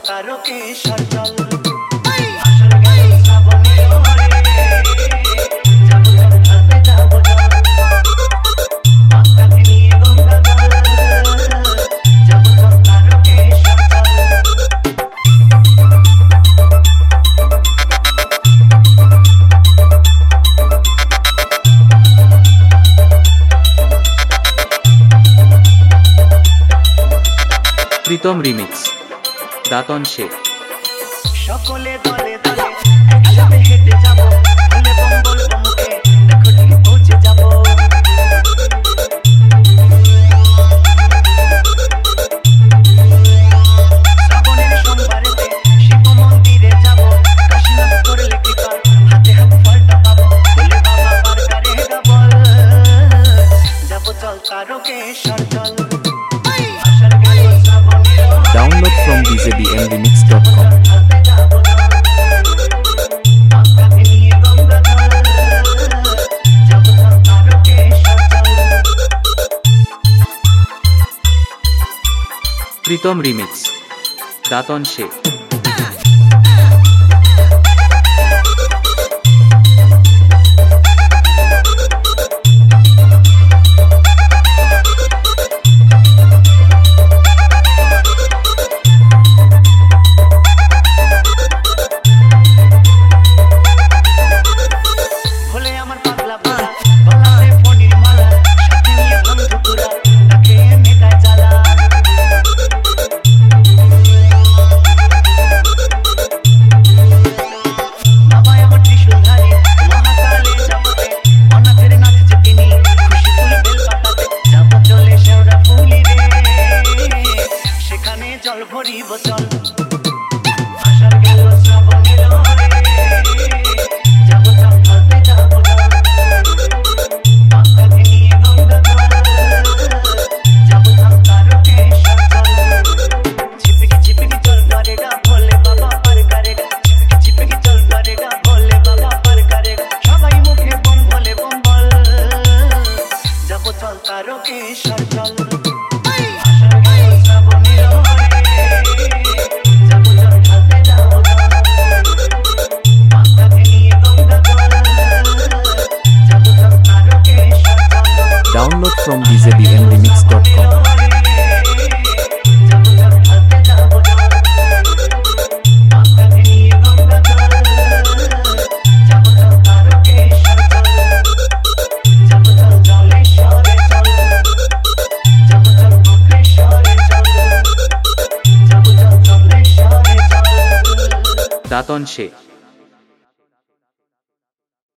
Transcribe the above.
তারকেশ্বর চল প্রীতম রিমিক্স দাতন শেখ সকলে দলে দলে একসাথে হেঁটে যাব ভুলে বম্বল বমুখে দেখো ঠিক পৌঁছে যাব শ্রাবণের সোমবারেতে শিব মন্দিরে যাব কাশীনাথ করলে কৃপা হাতে হাতে ফলটা পাবো বলে বাবা পার কারে গাবল যাব চল তারকেশ্বর চল Download from djbmremix.com. Pritam remix দাতন শেখ জল ভরিব চল আষাঢ় গেল শ্রাবণ এলো রে যাব চল চলতে যাব পাতাকে নিয়ে গঙ্গা যাব চল তারকেশ্বর চল ঝিপিকি ঝিপিকি চল করেগা ভোলে বাবা পার করেগা ঝিপিকি ঝিপিকি চল করেগা ভোলে বাবা পার করেগা সবাই মুখে বম ভোলে বম বল যাব চল তারকেশ্বর চল Download from djbmremix.com. Dantan Sheikh